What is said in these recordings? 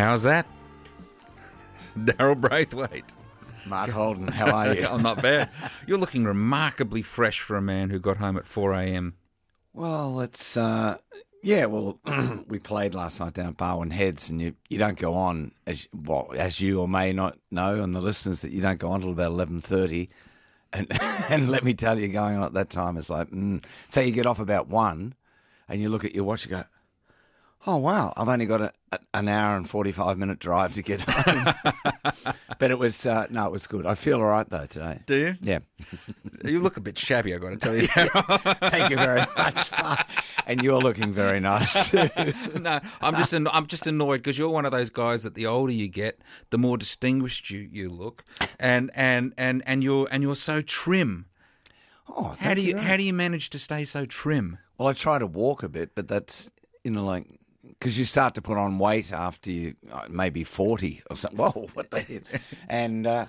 How's that? Daryl Braithwaite. Mark Holden, how are you? I'm not bad. You're looking remarkably fresh for a man who got home at 4 a.m. Well, it's, we played last night down at Barwon Heads, and you don't go on, as you or may not know, and the listeners, that you don't go on till about 11:30. And let me tell you, going on at that time, it's like, say you get off about 1, and you look at your watch and go, oh, wow, I've only got an hour and 45-minute drive to get home. But it was, it was good. I feel all right, though, today. Do you? Yeah. You look a bit shabby, I've got to tell you. Thank you very much, Mark. And you're looking very nice, too. No, I'm just annoyed because you're one of those guys that the older you get, the more distinguished you look, and you're so trim. Oh, how do you manage to stay so trim? Well, I try to walk a bit, but that's, because you start to put on weight after you maybe 40 or something. Whoa, what the hell? And I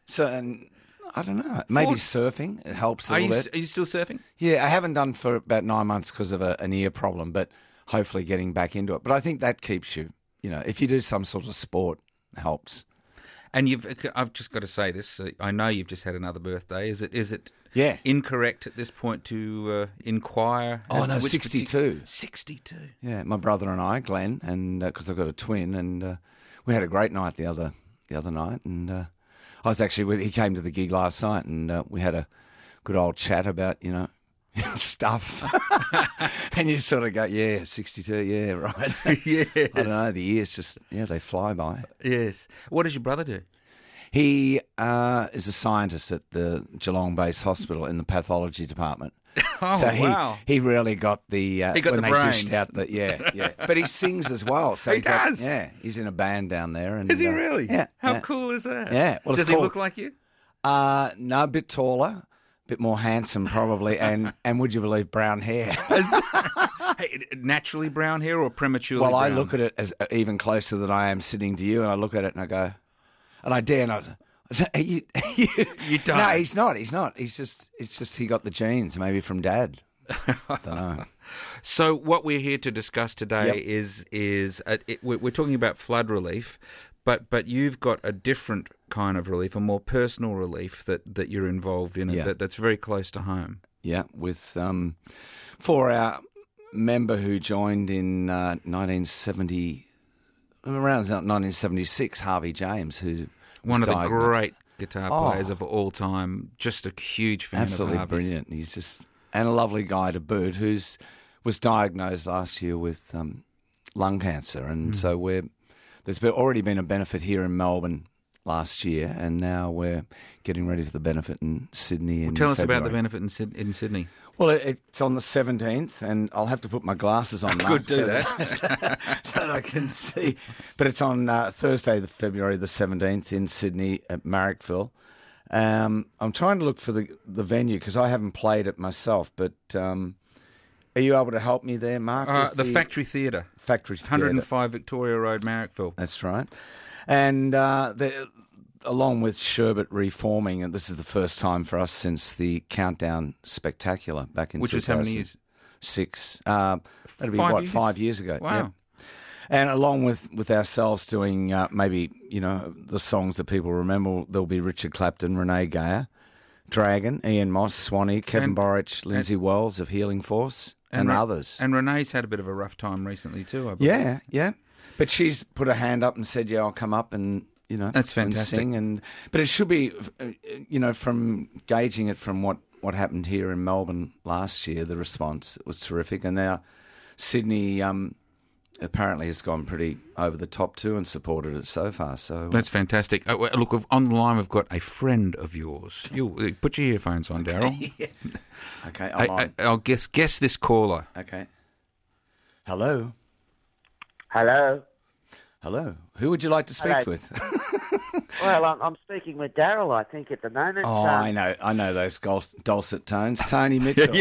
don't know. Maybe surfing, it helps a little bit. Are you still surfing? Yeah, I haven't done for about 9 months because of an ear problem, but hopefully getting back into it. But I think that keeps you, if you do some sort of sport, it helps. And I've just got to say this. I know you've just had another birthday. Is it Yeah. incorrect at this point to inquire? Oh, no, 62. 62. Yeah, my brother and I, Glenn, and because I've got a twin, and we had a great night the other night, and I was actually he came to the gig last night, and we had a good old chat about stuff, and you sort of go, yeah, 62, yeah, right. Yes. I don't know, the years just they fly by. Yes. What does your brother do? He is a scientist at the Geelong-based hospital in the pathology department. Oh, so wow. He really got the he got when the they brains. dished out the yeah. But he sings as well. So He does? he's in a band down there. And, Is he really? Yeah. How cool is that? Yeah. Well, does he look like you? No, a bit taller, a bit more handsome probably, and would you believe, brown hair. Naturally brown hair or prematurely Well, brown? I look at it as even closer than I am sitting to you, and I look at it and I go, and I dare not. You don't. No, he's not. It's just he got the genes, maybe from Dad. I don't know. So what we're here to discuss today Yep. is we're talking about flood relief, but you've got a different kind of relief, a more personal relief that you're involved in, Yeah. that's very close to home. Yeah, with for our member who joined in 1970, around 1976, Harvey James, who One was of the diagnosed. great guitar players of all time. Just a huge fan Absolutely of Harvey's. brilliant. He's just and a lovely guy to boot. Was diagnosed last year with lung cancer, and so there's already been a benefit here in Melbourne last year, and now we're getting ready for the benefit in Sydney. In Tell us February. about the benefit in Sydney. Well, it's on the 17th, and I'll have to put my glasses on. Good, do that. So that I can see. But it's on Thursday, February the 17th in Sydney at Marrickville. I'm trying to look for the venue because I haven't played it myself, but are you able to help me there, Mark? The Factory Theatre. Factory Theatre. 105 Victoria Road, Marrickville. That's right. And along with Sherbet reforming, and this is the first time for us since the Countdown Spectacular back in Which was how many years? 2006. That'd be 5 years? 5 years ago. Wow. Yeah. And along with ourselves doing maybe, the songs that people remember, there'll be Richard Clapton, Renee Gayer, Dragon, Ian Moss, Swanee, Kevin Borich, Lindsay Wells of Healing Force, and others. And Renee's had a bit of a rough time recently too, I believe. Yeah. But she's put her hand up and said, I'll come up and, That's fantastic. and sing. But it should be, from gauging it from what happened here in Melbourne last year, the response was terrific. And now Sydney apparently has gone pretty over the top too and supported it so far. So That's fantastic. Look, on the line we've got a friend of yours. You put your earphones on, Daryl. Okay, I'm on. I'll guess this caller. Okay. Hello. Hello. Who would you like to speak Hello. with? Well, I'm speaking with Daryl, I think, at the moment. Oh, I know those dulcet tones. Tony Mitchell.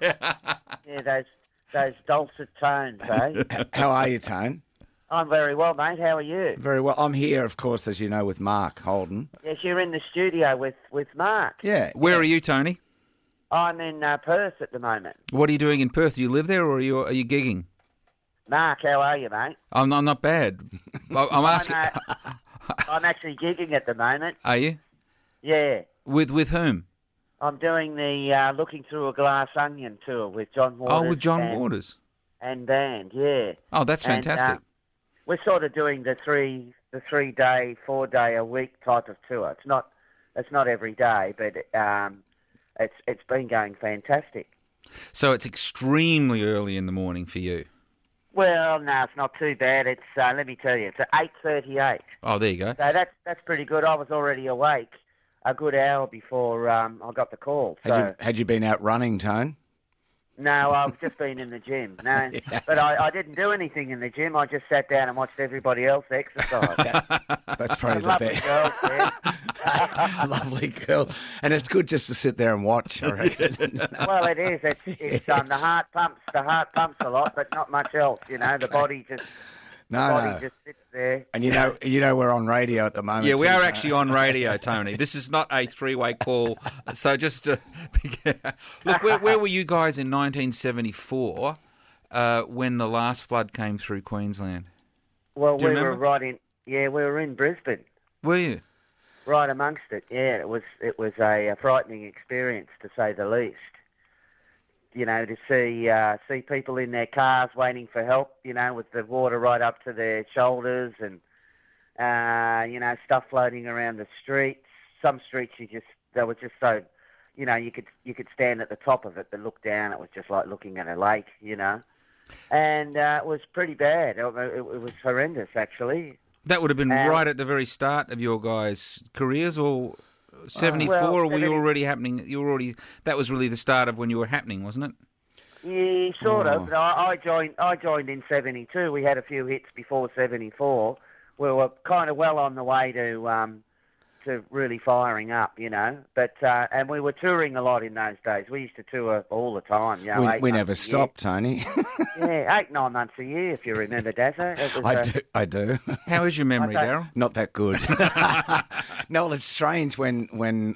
Yeah, those dulcet tones, eh? How are you, Tone? I'm very well, mate. How are you? Very well. I'm here, of course, as you know, with Mark Holden. Yes, you're in the studio with Mark. Yeah. Where are you, Tony? I'm in Perth at the moment. What are you doing in Perth? Do you live there or are you gigging? Mark, how are you, mate? I'm not bad. I'm asking. I'm actually gigging at the moment. Are you? Yeah. With whom? I'm doing the Looking Through a Glass Onion tour with John Waters. Oh, with John Waters. And band, yeah. Oh, that's fantastic. And, we're sort of doing the 3-day, 4-day a week type of tour. It's not every day, but it's been going fantastic. So it's extremely early in the morning for you. Well, no, it's not too bad. It's let me tell you, it's at 8:38. Oh, there you go. So that's pretty good. I was already awake a good hour before I got the call. So. Had you been out running, Tone? No, I've just been in the gym. No, yeah. But I didn't do anything in the gym. I just sat down and watched everybody else exercise. That's probably the lovely best. Girls, yeah. Lovely girl. And it's good just to sit there and watch, I reckon. Well, it is. It's Yes. the heart pumps a lot, but not much else. You know, the body just just sits there. And you know we're on radio at the moment. Yeah, we too, are so- actually on radio, Tony. This is not a three-way call. So just look, where were you guys in 1974 when the last flood came through Queensland? Well, Do you we were remember? we were in Brisbane, Were you? right amongst it. Yeah, it was a frightening experience to say the least. You know, to see people in their cars waiting for help, you know, with the water right up to their shoulders and, you know, stuff floating around the streets. Some streets they were just so, you know, you could stand at the top of it but look down. It was just like looking at a lake, you know. And it was pretty bad. It was horrendous, actually. That would have been right at the very start of your guys' careers, or 74, or were you already happening? That was really the start of when you were happening, wasn't it? Yeah, sort of. I joined in 72. We had a few hits before 74. We were kind of well on the way to really firing up, you know. But and we were touring a lot in those days. We used to tour all the time. You know, We never stopped, Tony. Yeah, 8-9 months a year, if you remember, Dazza. I do. How is your memory, Okay. Daryl? Not that good. No, it's strange when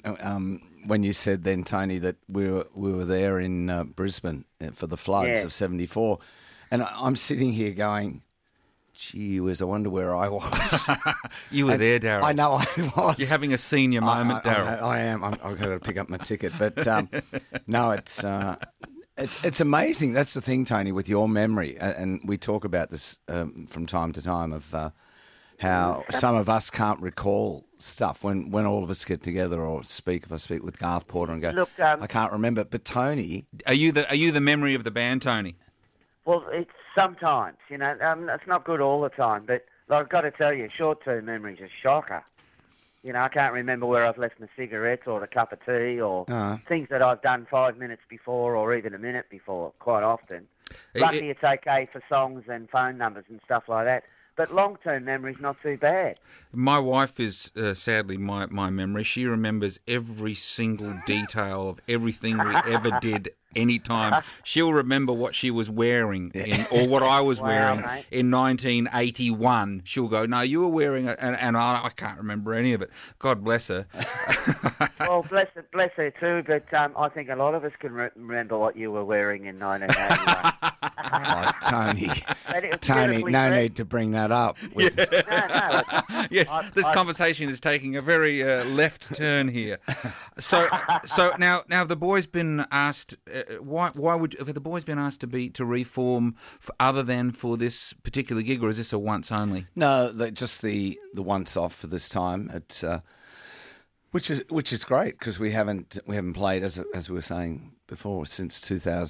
you said then, Tony, that we were there in Brisbane for the floods Yeah. of 74, and I'm sitting here going, gee whiz, I wonder where I was. You were there, Daryl. I know I was. You're having a senior moment, Daryl. I am. I've got to pick up my ticket, but no, it's amazing. That's the thing, Tony, with your memory, and we talk about this from time to time of how some of us can't recall stuff when all of us get together or speak. If I speak with Garth Porter and go, Look, I can't remember, but Tony, Are you the memory of the band, Tony? Well, it's sometimes, you know, it's not good all the time, but I've got to tell you, short-term memory's a shocker. You know, I can't remember where I've left my cigarettes or a cup of tea or things that I've done 5 minutes before or even a minute before, quite often. Lucky it's okay for songs and phone numbers and stuff like that. But long-term memory's not too bad. My wife is sadly my memory. She remembers every single detail of everything we ever did. Anytime she'll remember what she was wearing or what I was wearing mate. in 1981. She'll go, "No, you were wearing it," and I can't remember any of it. God bless her. Well, bless her too, but I think a lot of us can remember what you were wearing in 1981. oh, Tony, But it was Tony, beautifully no dressed. need to bring that up. No, no. Yes, this conversation is taking a very left turn here. So now the boys been asked. Why have the boys been asked to reform other than for this particular gig, or is this a once only? No, just the once off for this time. It's which is great because we haven't played as we were saying before since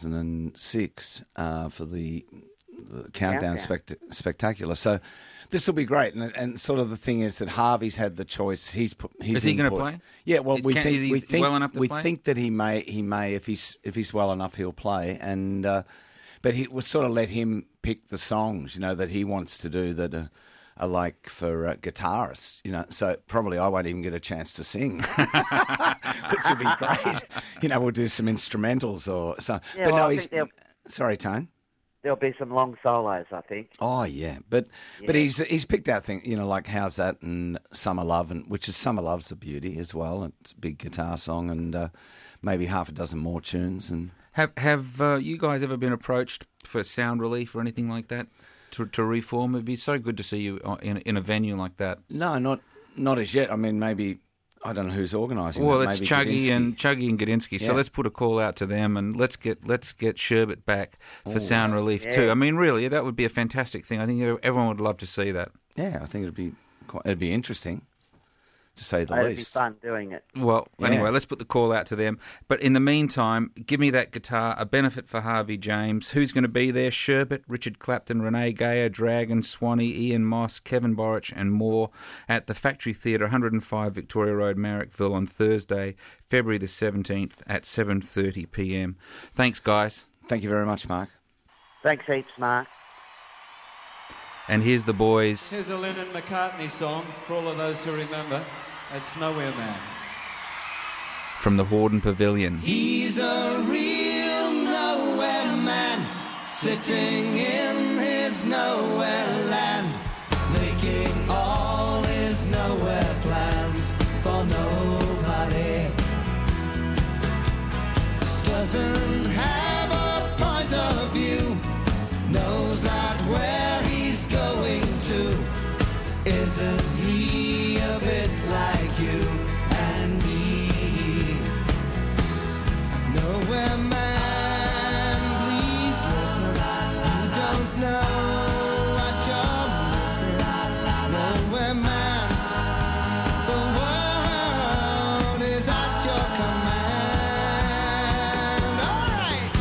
2006 for the Countdown Spectacular. So this will be great, and sort of the thing is that Harvey's had the choice. Is he going to play? Yeah, well, we think well enough to play? think that he may if he's well enough he'll play, and but we'll sort of let him pick the songs, you know, that he wants to do that are like for guitarists, you know. So probably I won't even get a chance to sing, which would be great. You know, we'll do some instrumentals or so. Yeah, but well, no, I think sorry, Tone. There'll be some long solos, I think. Oh yeah, but he's picked out things, you know, like How's That and Summer Love, and which is Summer Love's a beauty as well. It's a big guitar song, and maybe half a dozen more tunes. And Have you guys ever been approached for sound relief or anything like that to reform? It'd be so good to see you in a venue like that. No, not as yet. I mean, maybe I don't know who's organising. Well, that. it's Maybe Chuggy and Gadinsky. So Yeah. let's put a call out to them and let's get Sherbet back for sound relief too. I mean, really, that would be a fantastic thing. I think everyone would love to see that. Yeah, I think it'd be interesting, to say the It'd be least. fun doing it. Well, Yeah. anyway, let's put the call out to them. But in the meantime, give me that guitar, a benefit for Harvey James. Who's going to be there? Sherbet, Richard Clapton, Renee Gayer, Dragon, Swanee, Ian Moss, Kevin Borich and more at the Factory Theatre, 105 Victoria Road, Marrickville on Thursday, February the 17th at 7:30pm. Thanks, guys. Thank you very much, Mark. Thanks heaps, Mark. And here's the boys. Here's a Lennon-McCartney song for all of those who remember. It's Nowhere Man. From the Hordern Pavilion. He's a real nowhere man, sitting in his nowhere land, making all his nowhere plans for nobody. Doesn't have a point of view, knows that where he's going to. Isn't he a bit like you and me? Nowhere man, please listen. You don't know what you're missing. Nowhere man, the world is at your command. All right.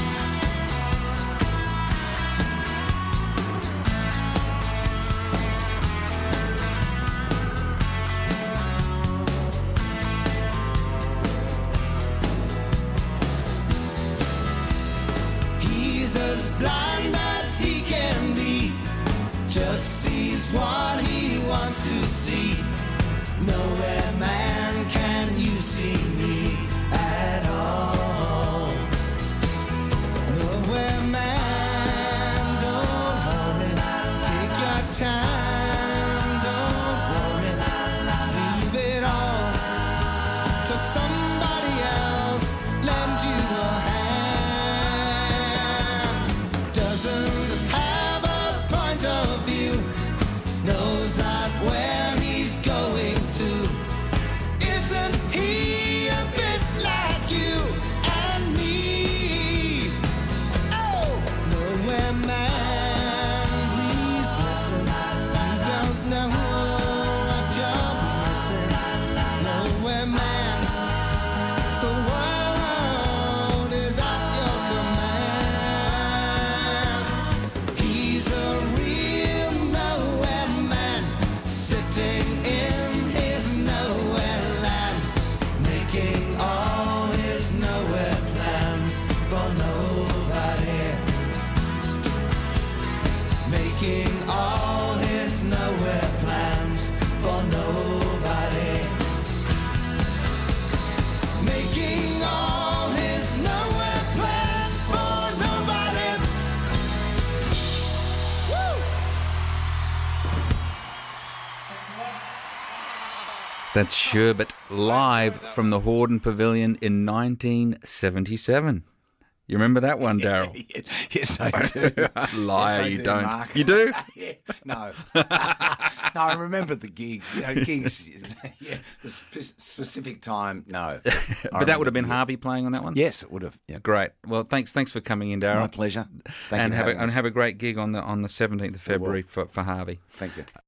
He's as blind as he can be, just sees what he wants to see. Nowhere man, can you see me at all? Nowhere man, don't hurry, take your time, don't worry, leave it all to somebody else, lend you a hand. Doesn't have a point of view, knows not where he's going to. Isn't he a bit like you and me? Oh, nowhere man, please listen. You don't know what you're missing. Nowhere man, the world is at your command. He's a real nowhere man, sitting in his nowhere land, making all his nowhere plans for nobody. Making all his nowhere plans for nobody. Making all his nowhere plans for nobody. Woo! That's Sherbet live from the Hordern Pavilion in 1977. You remember that one, Daryl? Yes, I do. Liar, Yes, I you do, don't. Mark. You do? Yeah, no. No, I remember the gig. You know, gigs, yeah, the specific time, no. But that would have been Harvey playing on that one? Yes, it would have. Yeah. Great. Well, thanks for coming in, Daryl. My pleasure. Thank And you for having us. have a great gig on the 17th of February for Harvey. Thank you.